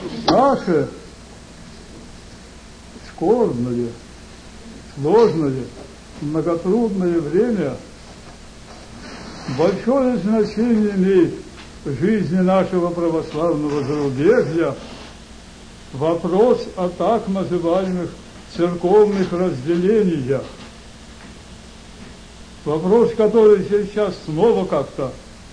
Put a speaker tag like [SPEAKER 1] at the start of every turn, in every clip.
[SPEAKER 1] наше скорбное, сложное, многотрудное время большое значение имеет в жизни нашего православного зарубежья вопрос о так называемых церковных разделениях. Вопрос, который сейчас снова как-то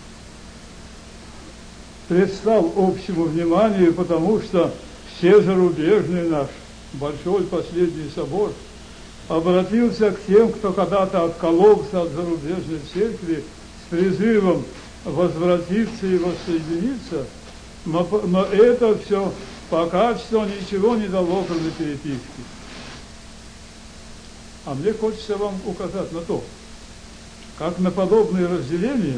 [SPEAKER 1] предстал общему вниманию, потому что все зарубежный наш большой последний собор обратился к тем, кто когда-то откололся от зарубежной церкви с призывом возвратиться и воссоединиться, но это все пока что ничего не дало, кроме переписки. А мне хочется вам указать на то, как на подобные разделения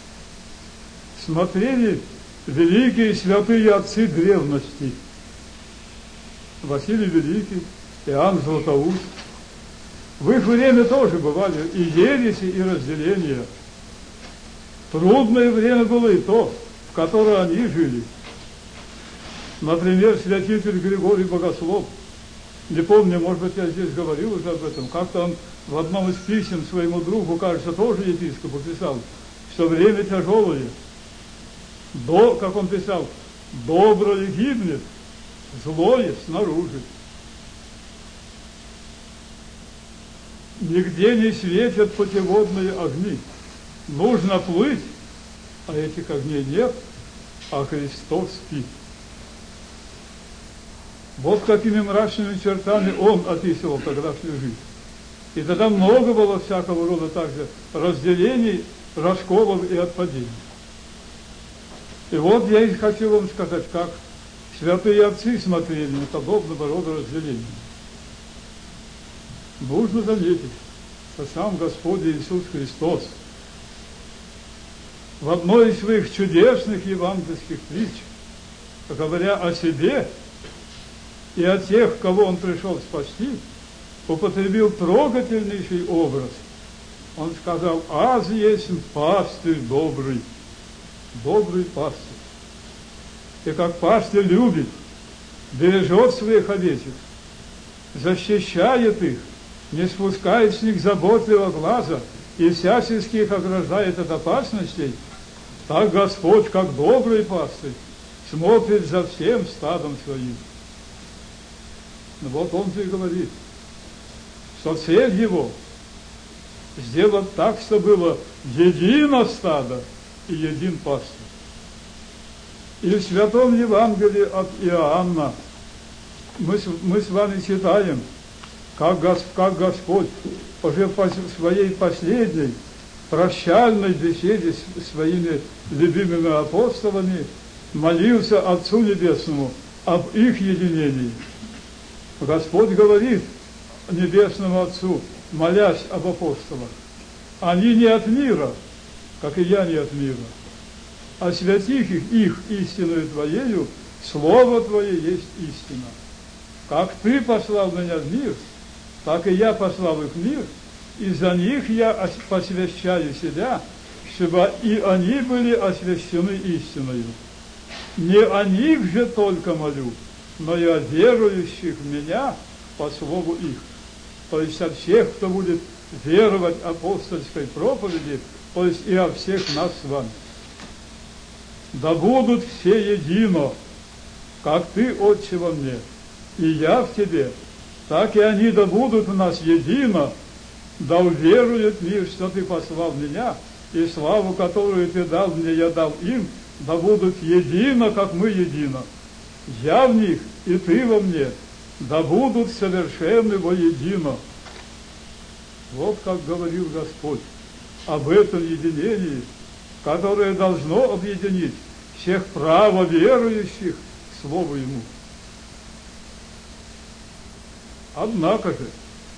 [SPEAKER 1] смотрели великие святые отцы древности. Василий Великий, Иоанн Златоуст. В их время тоже бывали и ереси, и разделения. Трудное время было и то, в которое они жили. Например, святитель Григорий Богослов, не помню, может быть, я здесь говорил уже об этом, как-то он в одном из писем своему другу, кажется, тоже епископу, писал, что время тяжелое, как он писал, доброе гибнет, злое снаружи. Нигде не светят путеводные огни. Нужно плыть, а этих огней нет, а Христос спит. Вот какими мрачными чертами он описывал тогдашнюю жизнь. И тогда много было всякого рода также разделений, расколов и отпадений. И вот я и хочу вам сказать, как святые отцы смотрели на подобного рода разделения. Нужно заметить, что сам Господь Иисус Христос в одной из своих чудесных евангельских притч, говоря о себе и о тех, кого Он пришел спасти, употребил трогательнейший образ. Он сказал: «Аз есть пастырь добрый, добрый пастырь». И как пастырь любит, бережет своих овечек, защищает их, не спускает с них заботливого глаза и всячески их ограждает от опасностей, так Господь, как добрый пастырь, смотрит за всем стадом своим. Но вот Он же и говорит, что цель Его сделать так, чтобы было едино стадо и един пастырь. И в Святом Евангелии от Иоанна мы с вами читаем, как Господь уже в своей последней прощальной беседе с своими любимыми апостолами молился Отцу Небесному об их единении. Господь говорит Небесному Отцу, молясь об апостолах: они не от мира, как и я не от мира, а святих их истиною Твоею, Слово Твое есть истина. Как Ты послал меня в мир, так и я послал их в мир, и за них я посвящаю себя, чтобы и они были освящены истиною. Не о них же только молю, но и о верующих в меня по слову их. То есть о всех, кто будет веровать апостольской проповеди, то есть и о всех нас с вами. Да будут все едино, как Ты, Отче, во мне, и я в Тебе, так и они да будут в нас едино, да уверует мир, что Ты послал меня, и славу, которую Ты дал мне, я дал им, да будут едино, как мы едино. Я в них, и Ты во мне, да будут совершенны воедино. Вот как говорил Господь об этом единении, которое должно объединить всех правоверующих к Слову Ему. Однако же,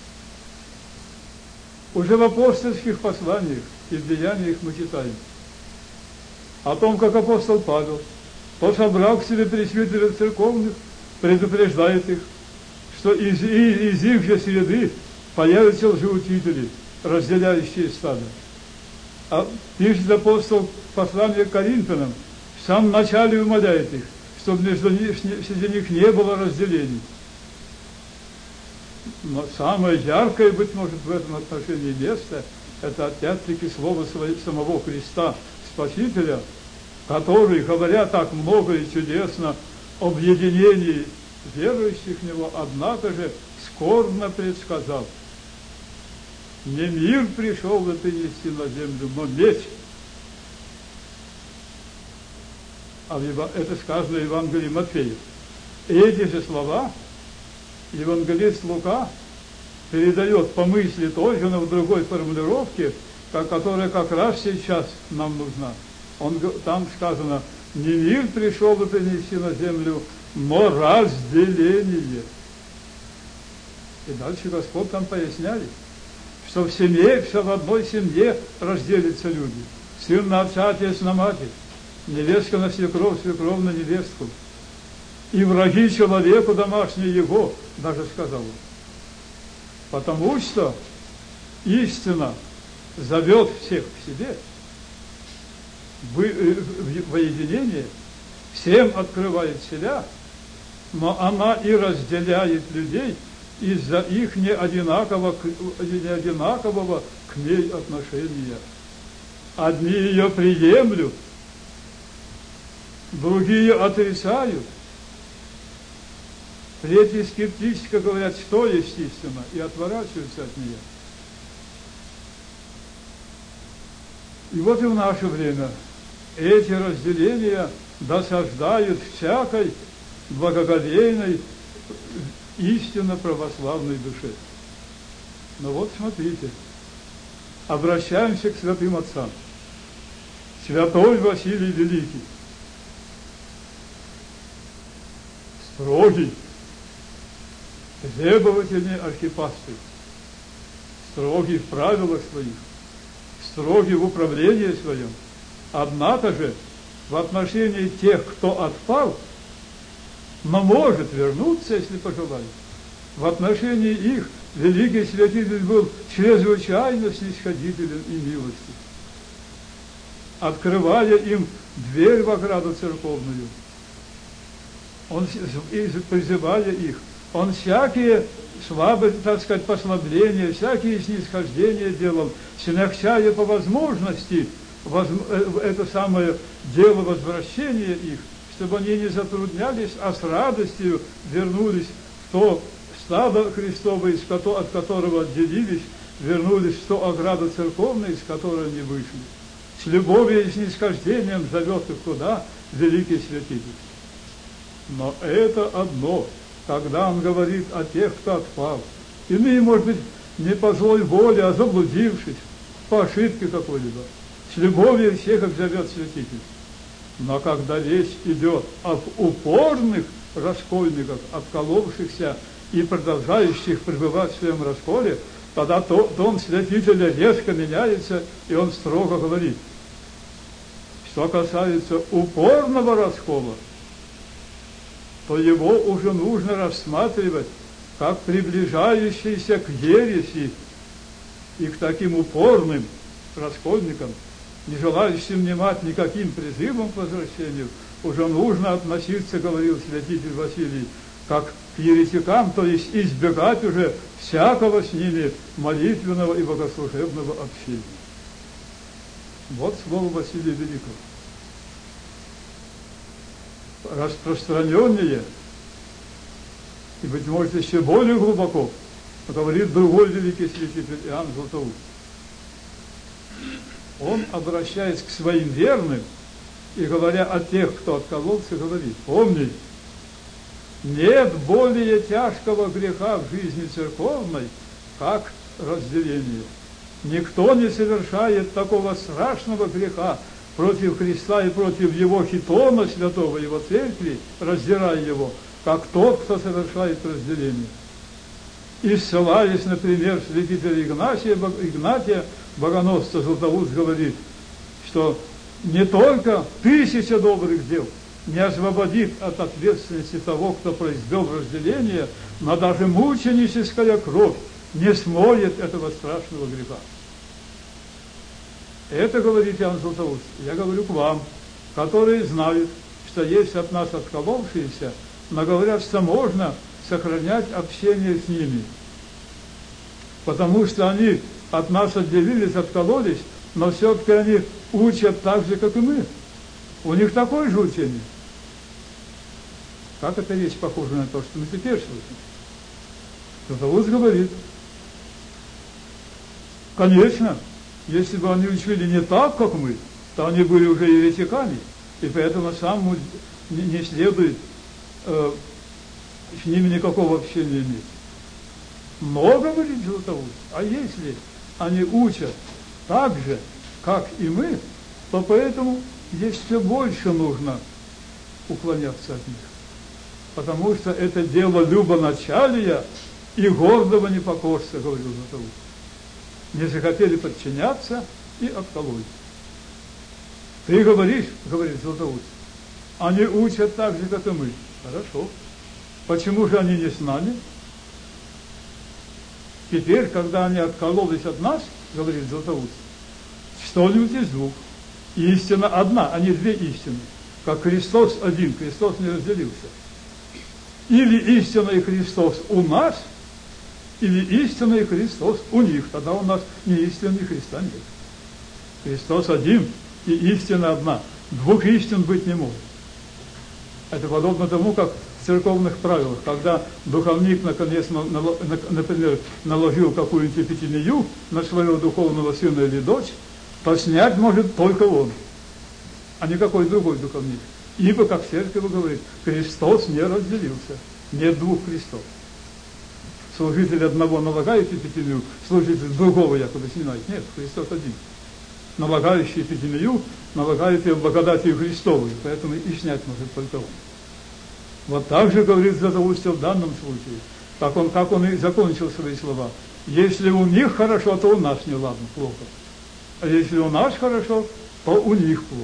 [SPEAKER 1] уже в апостольских посланиях и в деяниях мы читаем о том, как апостол Павел, то собрал к себе пресвитеров церковных, предупреждает их, что из их же среды появятся лжеучители, разделяющие стадо. А пишет апостол послание к Коринфянам, в самом начале умоляет их, чтобы среди них не было разделений. Но самое яркое, быть может, в этом отношении место, это опять-таки слово самого Христа, Спасителя, который, говоря так много и чудесно об единении верующих в Него, однако же скорбно предсказал: не мир пришел бы принести на землю, но меч. Это сказано в Евангелии Матфея. И эти же слова евангелист Лука передает по мысли той же, но в другой формулировке, которая как раз сейчас нам нужна. Там сказано: не мир пришел бы принести на землю, но разделение. И дальше Господь там поясняли, что в семье, все в одной семье разделятся люди. Сын на отца, отец на матерь, невестка на свекровь, свекровь на невестку. И враги человеку домашние его, даже сказал он. Потому что истина зовет всех к себе во единение, всем открывает себя, но она и разделяет людей из-за их неодинакового к ней отношения. Одни ее приемлют, другие отрицают, третьи скептически говорят, что есть истина, и отворачиваются от нее. И вот и в наше время эти разделения досаждают всякой благоговейной, истинно православной душе. Но вот смотрите, обращаемся к святым отцам. Святой Василий Великий, строгий, требовательный архипастырь, строгий в правилах своих, строгий в управлении своем. Однако же в отношении тех, кто отпал, но может вернуться, если пожелает, в отношении их великий святитель был чрезвычайно снисходителен и милостив, открывая им дверь в ограду церковную, он призывая их, он всякие слабые, так сказать, послабления, всякие снисхождения делал, смягчая по возможности это самое дело возвращения их, чтобы они не затруднялись, а с радостью вернулись в то стадо Христово, от которого отделились, вернулись в то ограду церковное, из которой они вышли. С любовью и снисхождением зовет их туда великий святитель. Но это одно, когда он говорит о тех, кто отпал. Иные, может быть, не по злой воле, а заблудившись, по ошибке какой-либо. С любовью всех их зовет святитель. Но когда речь идет об упорных раскольниках, отколовшихся и продолжающих пребывать в своем расколе, тогда тон святителя резко меняется, и он строго говорит: что касается упорного раскола, то его уже нужно рассматривать как приближающийся к ереси и к таким упорным раскольникам, не желающим внимать никаким призывом к возвращению, уже нужно относиться, говорил святитель Василий, как к еретикам, то есть избегать уже всякого с ними молитвенного и богослужебного общения. Вот слово Василия Великого. Распространеннее и, быть может, еще более глубоко говорит другой великий святитель Иоанн Златоуст. Он, обращаясь к своим верным и говоря о тех, кто откололся, говорит: помни, нет более тяжкого греха в жизни церковной, как разделение. Никто не совершает такого страшного греха против Христа и против Его хитона святого, Его церкви, раздирая Его, как тот, кто совершает разделение. И ссылаясь, например, святителя Игнатия Богоносца, Златоуст говорит, что не только 1000 добрых дел не освободит от ответственности того, кто произвел разделение, но даже мученическая кровь не смоет этого страшного греха. Это говорит Иоанн Златоуст. Я говорю к вам, которые знают, что есть от нас отколовшиеся, но говорят, что можно сохранять общение с ними. Потому что они от нас отделились, откололись, но все-таки они учат так же, как и мы. У них такое же учение. Как эта вещь похожа на то, что мы теперь слышим? Златоуст говорит, конечно, если бы они учили не так, как мы, то они были уже еретиками, и поэтому самому не следует с ними никакого общения иметь. Но, говорит Златоуст, а если они учат так же, как и мы, то поэтому здесь все больше нужно уклоняться от них. Потому что это дело любоначалия и гордого непокорства, говорил Златоуст. Не захотели подчиняться и откололись. Ты говоришь, говорит Златоуст, они учат так же, как и мы. Хорошо. Почему же они не с нами? Теперь, когда они откололись от нас, говорит Златоуст, что-нибудь из двух. Истина одна, а не две истины. Как Христос один, Христос не разделился. Или истина и Христос у нас, или истина и Христос у них. Тогда у нас ни истины, ни Христа нет. Христос один, и истина одна. Двух истин быть не может. Это подобно тому, как в церковных правилах, когда духовник, наконец, например, наложил какую-нибудь эпитемию на своего духовного сына или дочь, то снять может только он, а никакой другой духовник. Ибо, как церковь говорит, Христос не разделился, нет двух Христов. Служитель одного налагает эпитемию, служитель другого якобы снимает. Нет, Христос один. Налагающий эпитемию налагает ее благодатью Христовой, поэтому и снять может только он. Вот так же говорит Златоуст в данном случае, как он и закончил свои слова. Если у них хорошо, то у нас не ладно, плохо. А если у нас хорошо, то у них плохо.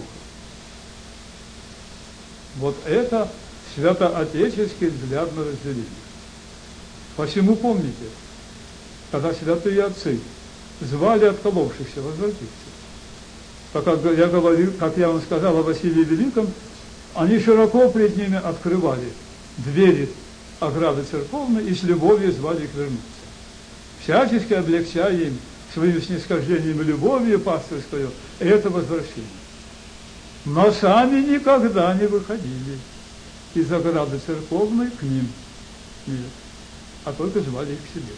[SPEAKER 1] Вот это святоотеческий взгляд на разделение. Посему помните, когда святые отцы звали отколовшихся возвратиться, как я вам сказал о Василии Великом, они широко пред ними открывали двери ограды церковной и с любовью звали их вернуться. Всячески облегчая им своим снисхождением и любовью пастырскую это возвращение. Но сами никогда не выходили из ограды церковной к ним. Нет. А только звали их к себе.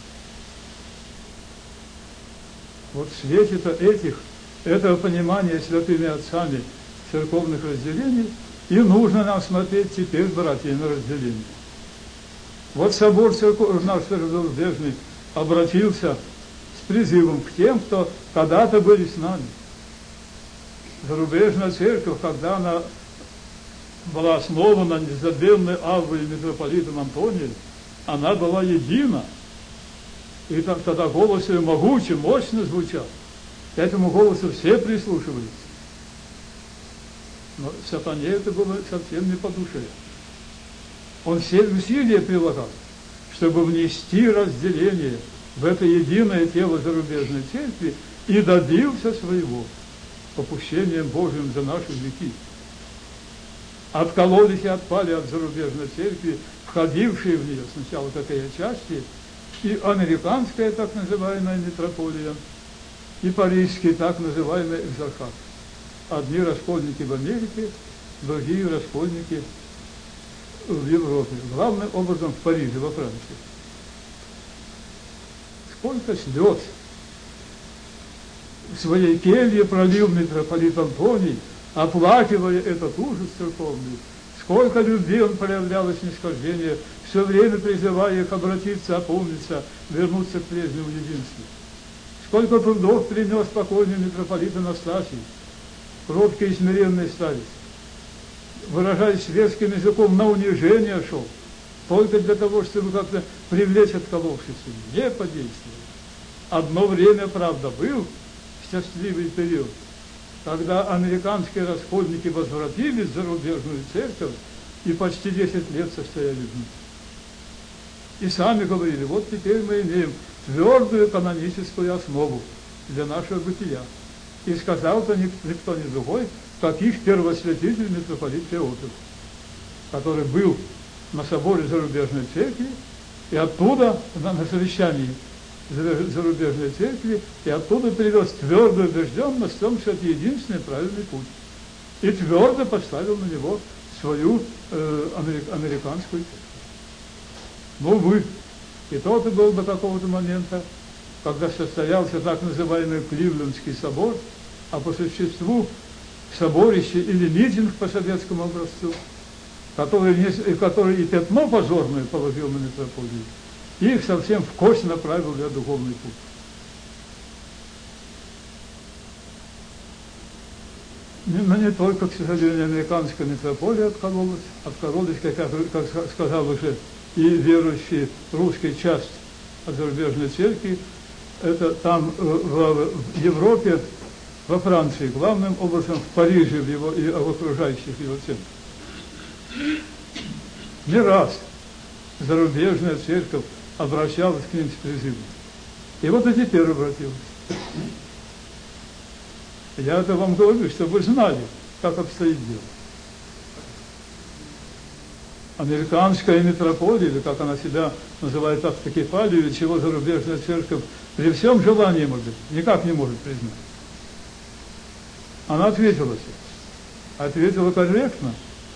[SPEAKER 1] Вот в свете-то этого понимания святыми отцами церковных разделений и нужно нам смотреть теперь, братья, на разделение. Вот собор наш зарубежный обратился с призывом к тем, кто когда-то были с нами. Зарубежная церковь, когда она была основана незабвенной Аввой и митрополитом Антонием, она была едина. И тогда голос ее могучий, мощно звучал. К этому голосу все прислушивались. Но сатане это было совсем не по душе. Он все усилия прилагал, чтобы внести разделение в это единое тело зарубежной церкви и добился своего попущением Божьим за наши веки. Откололись и отпали от зарубежной церкви, входившие в нее сначала какие части, и американская так называемая митрополия, и парижский так называемый экзархат. Одни раскольники в Америке, другие раскольники в Европе. Главным образом в Париже, во Франции. Сколько слез в своей келье пролил митрополит Антоний, оплакивая этот ужас церковный. Сколько любви он проявлял и снисхождения, все время призывая их обратиться, опомниться, вернуться к прежнему единству. Сколько трудов принес покойный митрополит Анастасий, кроткий и смиренный старец, выражаясь светским языком, на унижение шел, только для того, чтобы как-то привлечь отколовшихся. Не подействовал. Одно время, правда, был счастливый период, когда американские раскольники возвратились в зарубежную церковь и почти 10 лет состояли в ней. И сами говорили, вот теперь мы имеем твердую каноническую основу для нашего бытия. И сказал-то никто не другой, как их первосвятитель митрополит Феофил, который был на соборе зарубежной церкви, и оттуда, на совещании зарубежной церкви, и оттуда привез твердую убежденность в том, что это единственный правильный путь. И твердо поставил на него свою американскую церковь. Но, увы, и тот и был до какого-то момента, когда состоялся так называемый Кливлендский собор, а по существу соборище или митинг по советскому образцу, который и пятно позорное положил на митрополию, и их совсем в кость направил для духовный путь. Но не только, к сожалению, американская митрополия откололась, как сказал уже, и верующие русская часть от зарубежной церкви, это там в Европе, во Франции, главным образом в Париже и в окружающих его центрах. Не раз зарубежная церковь обращалась к ним с призывом. И вот и теперь обратилась. Я это вам говорю, чтобы вы знали, как обстоит дело. Американская митрополия, или как она себя называет, автокефалию, или чего зарубежная церковь при всем желании, может быть, никак не может признать. Она ответила корректно,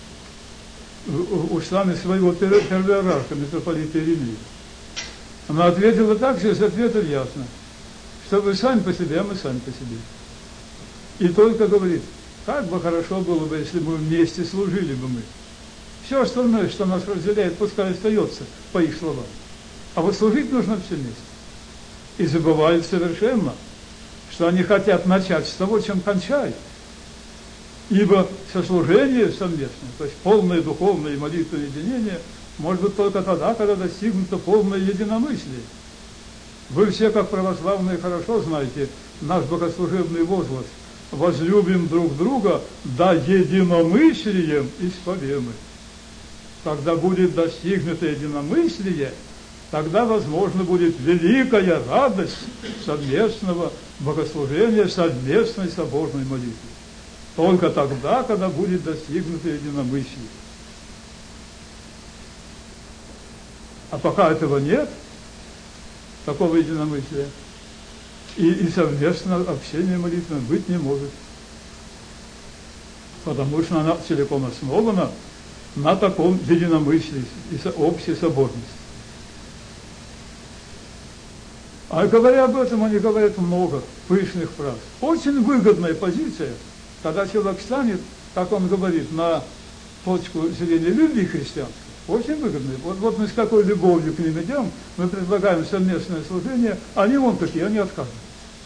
[SPEAKER 1] устами своего первоиерарха, митрополита Иринея. Она ответила так же, с ответом ясно, что вы сами по себе, а мы сами по себе. И только говорит, как бы хорошо было бы, если бы вместе служили бы мы. Все остальное, что нас разделяет, пускай остается, по их словам. А вот служить нужно все вместе. И забывают совершенно, что они хотят начать с того, чем кончают. Ибо сослужение совместное, то есть полное духовное и молитвенное единение, может быть только тогда, когда достигнуто полное единомыслие. Вы все, как православные, хорошо знаете наш богослужебный возглас: возлюбим друг друга, да единомыслием исповемы. Когда будет достигнуто единомыслие, тогда, возможно, будет великая радость совместного богослужения, совместной соборной молитвы. Только тогда, когда будет достигнуто единомыслие. А пока этого нет, такого единомыслия, и совместного общения молитвенного быть не может. Потому что она целиком основана на таком единомыслии и общей соборности. А говоря об этом, они говорят много пышных фраз. Очень выгодная позиция, когда человек станет, как он говорит, на точку зрения любви христианской. Очень выгодная. Вот мы с какой любовью к ним идем, мы предлагаем совместное служение, они вон такие, они отказывают.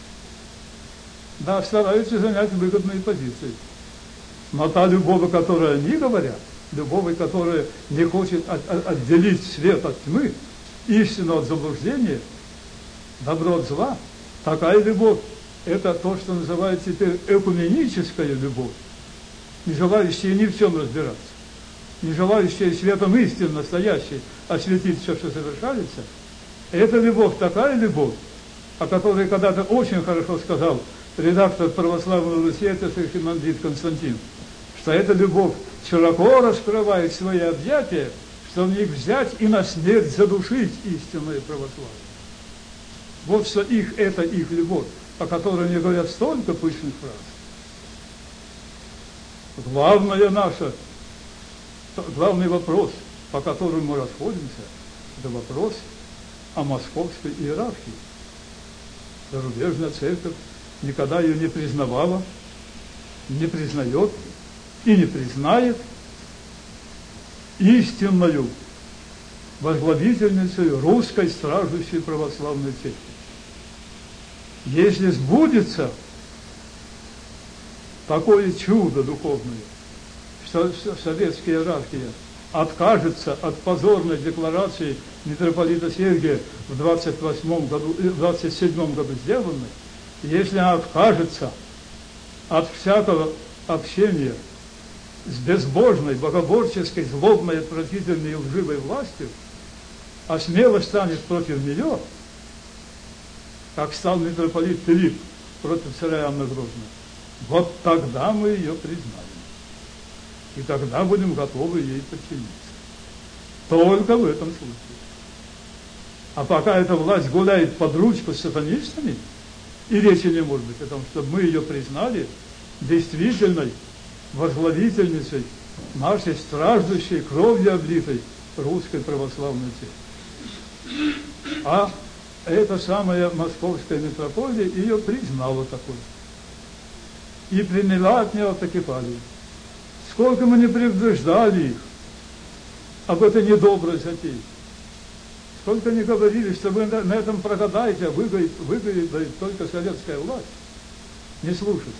[SPEAKER 1] Да, стараются занять выгодные позиции. Но та любовь, о которой они говорят, любовь, которая не хочет отделить свет от тьмы, истину от заблуждения, добро от зла, такая любовь, это то, что называется теперь экуменическая любовь, не желающая ни в чем разбираться, не желающая светом истины настоящей осветить все, что совершается. Это любовь, такая любовь, о которой когда-то очень хорошо сказал редактор православного Руси, это архимандрит Константин, что эта любовь широко раскрывает свои объятия, что в них взять и на смерть задушить истинное православие. Вот что это их любовь, о которой мне говорят столько пышных фраз. Главный вопрос, по которому мы расходимся, это вопрос о московской иерархии. Зарубежная церковь никогда ее не признавала, не признает и не признает истинную возглавительницей русской страждущей православной церкви. Если сбудется такое чудо духовное, что советская иерархия откажется от позорной декларации митрополита Сергия в 27 году сделанной, если она откажется от всякого общения с безбожной, богоборческой, злобной, отвратительной и лживой властью, а смело станет против нее, как стал митрополит Филипп против царя Иоанна Грозного, Вот тогда мы ее признаем. И тогда будем готовы ей подчиниться. Только в этом случае. А пока эта власть гуляет под ручку с сатанистами, и речи не может быть о том, чтобы мы ее признали действительной возглавительницей нашей страждущей, кровью облитой русской православной церкви. А эта самая московская митрополия ее признала такой. И приняла от нее автокефалию. Сколько мы не предупреждали их об этой недоброй затее. Сколько не говорили, что вы на этом прогадаете, а выгорит только советская власть. Не слушать.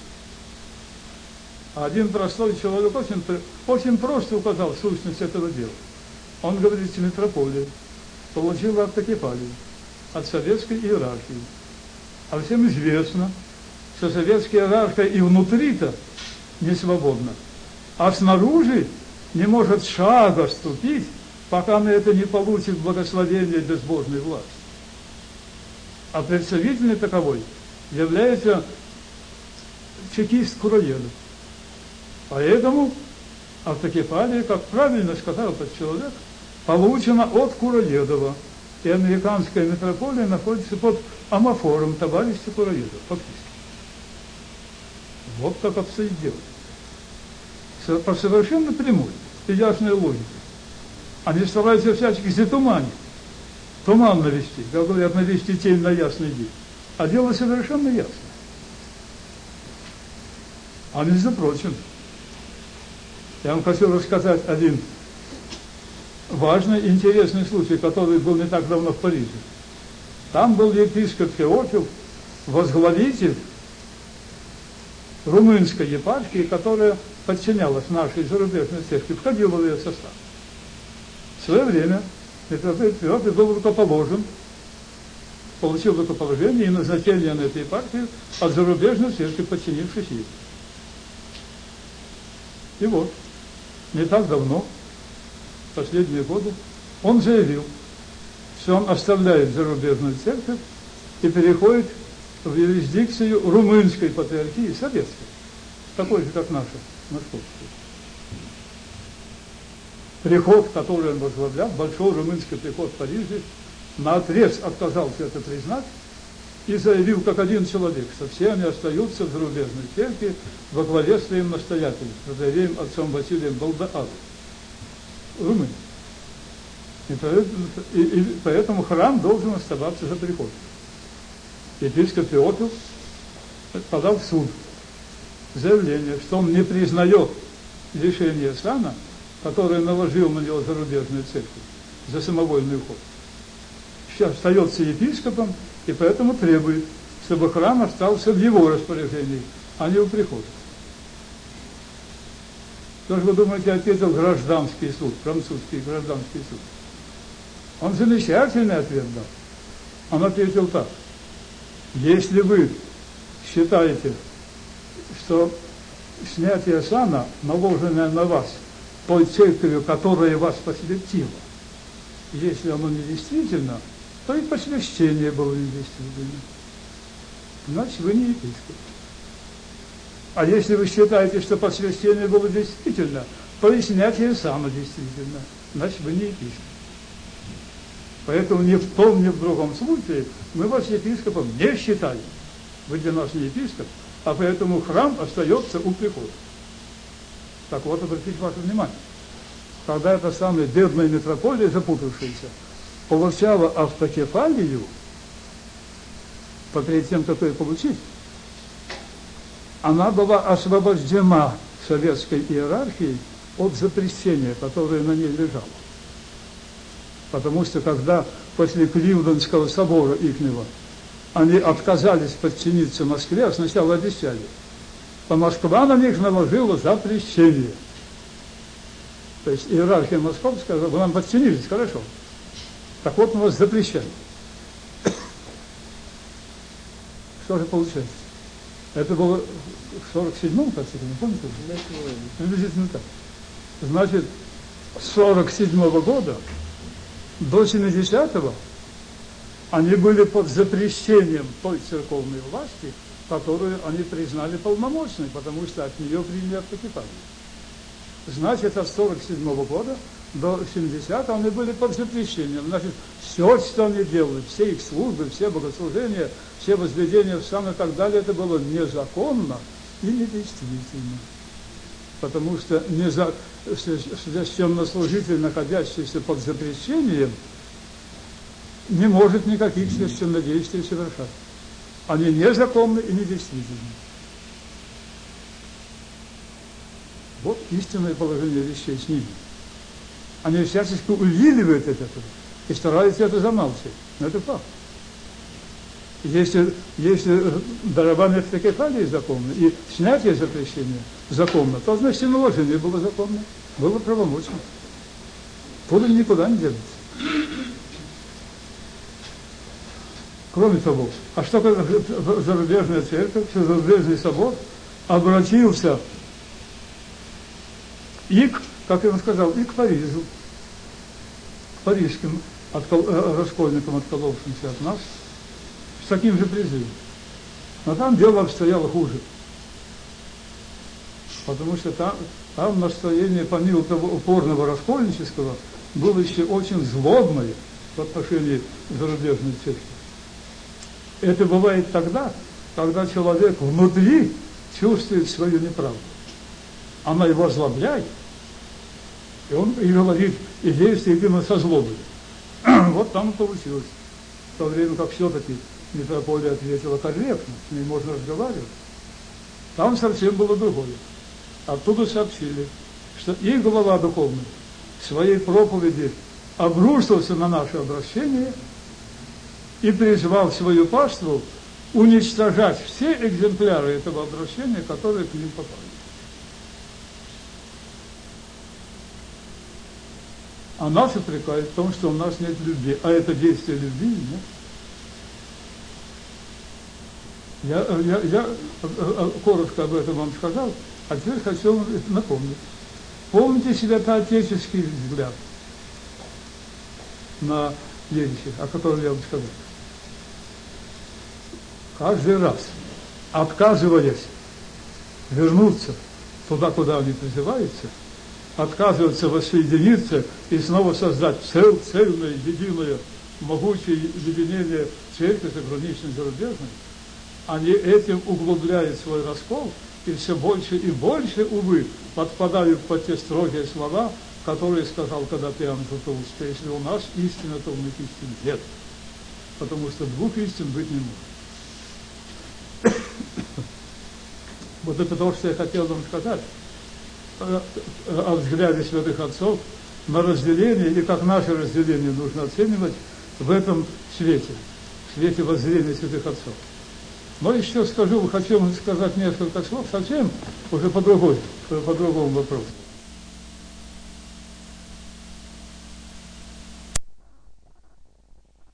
[SPEAKER 1] А один простой человек очень просто указал сущность этого дела. Он говорит, что митрополия получила автокефалию от советской иерархии. А всем известно, что советская иерархия и внутри-то не свободна, а снаружи не может шага ступить, пока на это не получит благословение безбожной власти. А представительной таковой является чекист Кураедов. Поэтому автокефалия, как правильно сказал этот человек, получена от Кураедова. И американская митрополия находится под амофором товарища Кураедова, фактически. Вот так обстоит дело. По совершенно прямой и ясной логике. Они стараются всячески затуманить, туман навести, как говорят, навести тень на ясный день. А дело совершенно ясно. А между прочим, я вам хочу рассказать один важный, интересный случай, который был не так давно в Париже. Там был епископ Феофил, возглавитель румынской епархии, которая подчинялась нашей зарубежной церкви, входила в ее состав. В свое время митрополит Феофил был рукоположен, получил рукоположение и назначение на эту епархию от зарубежной церкви, подчинившись ей. И вот, не так давно, последние годы, он заявил, что он оставляет зарубежную церковь и переходит в юрисдикцию румынской патриархии, советской, такой же, как наша, московская. Приход, который он возглавлял, большой румынский приход в Париже, наотрез отказался это признать и заявил, как один человек, что все они остаются в зарубежной церкви во главе своим настоятелем, протоиереем отцом Василием Балдаавом, румын. И поэтому храм должен оставаться за приходом. Епископ Феофил подал в суд заявление, что он не признает лишение сана, которое наложил на него зарубежную церковь за самовольный уход. Сейчас остается епископом, и поэтому требует, чтобы храм остался в его распоряжении, а не у прихода. Что же вы думаете, ответил гражданский суд, французский гражданский суд? Он замечательный ответ дал. Он ответил так: если вы считаете, что снятие сана, наложенное на вас той церковью, которая вас посвятила, если оно недействительно, то и посвящение было недействительно. Значит, вы не епископ. А если вы считаете, что посвящение было действительно, то и снятие сана действительно. Значит, вы не епископ. Поэтому ни в том, ни в другом случае мы вас епископом не считаем. Вы для нас не епископ, а поэтому храм остается у прихода. Так вот, обратите ваше внимание. Когда эта самая бедная митрополия, запутавшаяся, получала автокефалию, перед тем, как ее получить, она была освобождена советской иерархией от запрещения, которое на ней лежало. Потому что когда после Кливлендского собора ихнего они отказались подчиниться Москве, а сначала обещали, то Москва на них наложила запрещение. То есть иерархия московская, вы нам подчинились, хорошо. Так вот, мы вас запрещаем. Что же получается? Это было в 47-м, как сказать, не помните? Приблизительно так. Значит, с 47-го года до 70-го они были под запрещением той церковной власти, которую они признали полномочной, потому что от нее приняли акт Епифания. Значит, от 1947 года до 70-го они были под запрещением. Значит, все, что они делали, все их службы, все богослужения, все возведения в сан и так далее, это было незаконно и недействительно. Потому что священнослужитель, находящийся под запрещением, не может никаких священнодействий совершать. Они незаконны и недействительны. Вот истинное положение вещей с ними. Они всячески увиливают от этого и стараются это замалчивать. Но это факт. Если дарование автокефалии законно и снятие запрещения законно, то значит и наложение было законно, было правомочно. Туда никуда не делается. Кроме того, а что зарубежная церковь, зарубежный собор обратился и, как я вам сказал, и к Парижу, к парижским раскольникам, отколовшимся от нас, с таким же призывом. Но там дело обстояло хуже. Потому что там настроение, помимо того упорного раскольнического, было еще очень злобное в отношении зарубежной церкви. Это бывает тогда, когда человек внутри чувствует свою неправду. Она его озлобляет, и он и говорит, и действует именно со злобой. Вот там и получилось. В то время как все-таки митрополия ответила корректно, с ней можно разговаривать. Там совсем было другое. Оттуда сообщили, что их глава духовный в своей проповеди обрушился на наше обращение и призвал свою паству уничтожать все экземпляры этого обращения, которые к ним попали. А нас упрекают в том, что у нас нет любви. А это действие любви нет. Я коротко об этом вам сказал, а теперь хочу вам напомнить. Помните святоотеческий взгляд на ересь, о котором я вам сказал? Каждый раз, отказываясь вернуться туда, куда они призываются, отказываются воссоединиться и снова создать цельное, единое, могучее единение церкви заграничной, зарубежной, они этим углубляют свой раскол и все больше и больше, увы, подпадают под те строгие слова, которые сказал когда-то Иоанн Златоуст, что если у нас истина, то у них истин нет, потому что двух истин быть не может. Вот это то, что я хотел вам сказать о взгляде святых отцов на разделение, и как наше разделение нужно оценивать в этом свете, в свете воззрения святых отцов. Но еще скажу, хочу сказать несколько слов совсем уже по другому вопросу.